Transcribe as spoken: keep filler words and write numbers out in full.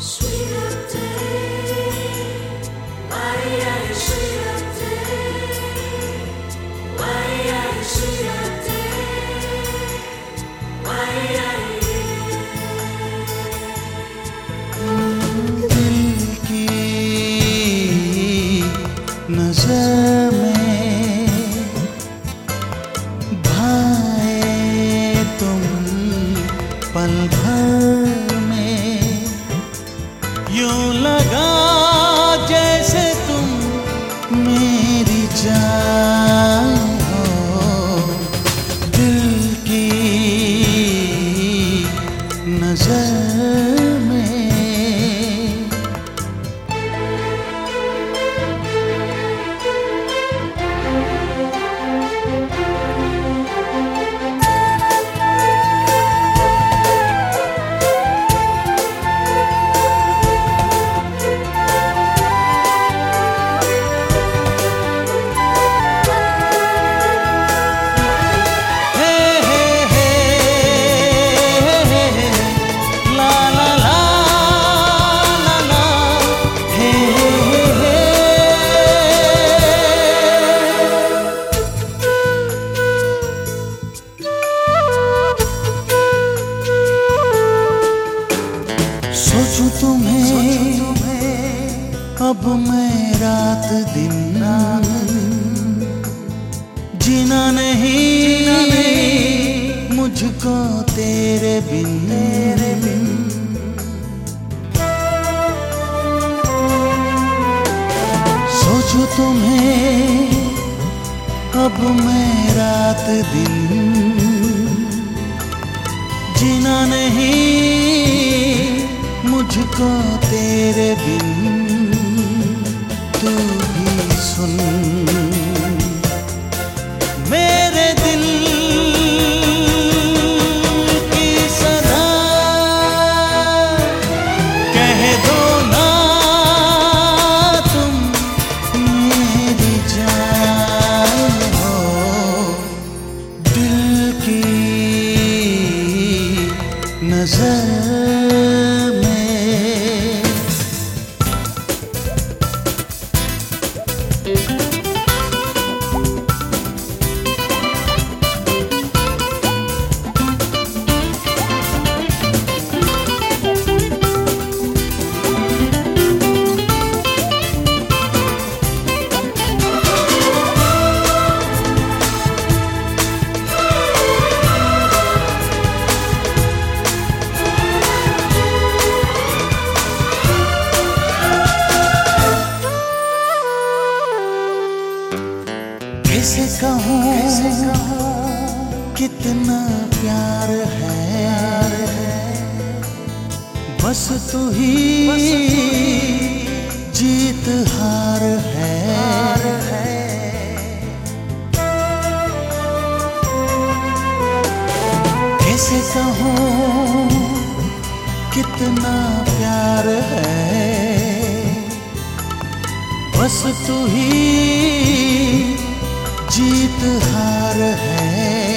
नजर में भाए तुम पल भर में, यूं लगा जैसे तुम मेरी जान हो। दिल की नजर में सोचूं तुम्हें, अब मैं रात दिन जीना नहीं मुझको तेरे बिन। सोचूं तुम्हें, अब मैं रात दिन जीना नहीं मुझको तेरे बिन। तू भी सुन मेरे दिल की सदा, कह दो ना तुम मेरी जान हो। दिल की नजर कैसे कहूँ कितना प्यार है, बस तू ही जीत हार है। कैसे कहूँ कितना प्यार है, बस तू ही जीत हार है।